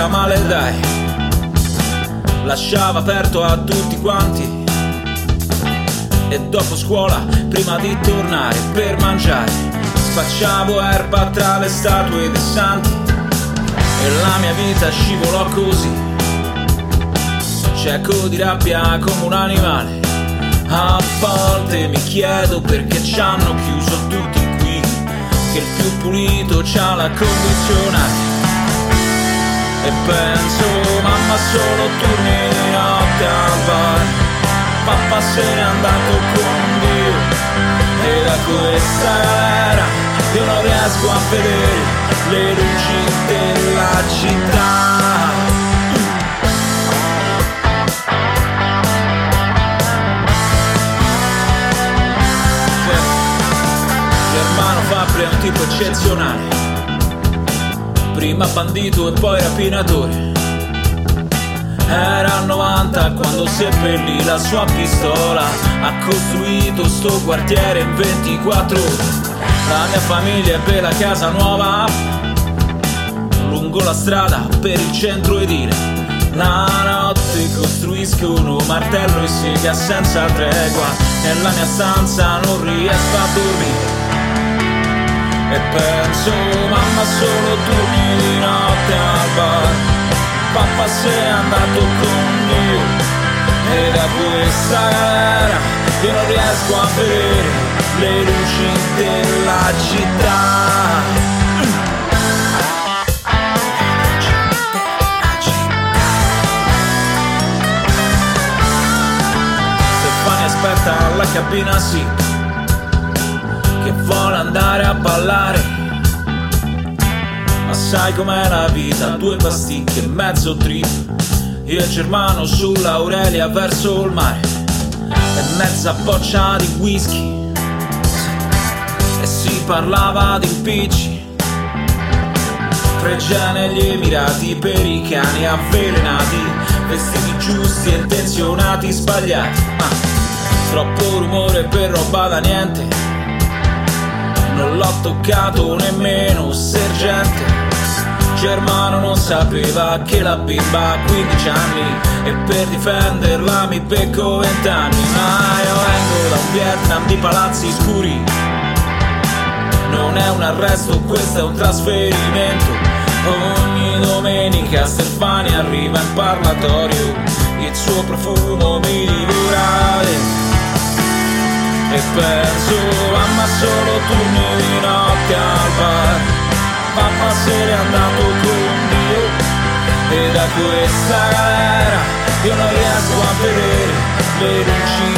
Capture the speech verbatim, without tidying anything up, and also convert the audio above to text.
era male dai, lasciava aperto a tutti quanti. E dopo scuola, prima di tornare per mangiare, spacciavo erba tra le statue dei santi. E la mia vita scivolò così, cieco di rabbia come un animale. A volte mi chiedo perché ci hanno chiuso tutti qui, che il più pulito c'ha la condizionale. E penso, mamma solo turni di notte al bar, papà se n'è andato con Dio, e da questa galera io non riesco a vedere le luci della città. Germano Fabbri è un tipo eccezionale, prima bandito e poi rapinatore. Era al novanta quando seppellì la sua pistola, ha costruito sto quartiere in ventiquattro ore. La mia famiglia ebbe la casa nuova lungo la strada per il centro edile. La notte costruiscono martello e sega senza tregua, nella mia stanza non riesco a dormire. E penso, mamma solo turni di notte al bar, papà se n'è andato con Dio, e da questa galera io non riesco a vedere le luci della città. Stefania aspetta alla cabina sì, che vuole andare a ballare, ma sai com'è la vita, due pasticche e mezzo trip, io e Germano sull'Aurelia verso il mare, e mezza boccia di whisky, e si parlava di impicci, tre gene gli Emirati per i cani avvelenati, vestiti giusti e intenzionati sbagliati, ma troppo rumore per roba da niente, non l'ho toccato nemmeno sergente. Germano non sapeva che la bimba ha quindici anni, e per difenderla mi becco vent'anni. Ma io vengo da un Vietnam di palazzi scuri, non è un arresto, questo è un trasferimento. Ogni domenica Stefania arriva in parlatorio, il suo profumo mi divora dentro. E penso, mamma solo turni di notte al bar, papà se n'è andato con Dio, e da questa galera io non riesco a vedere le luci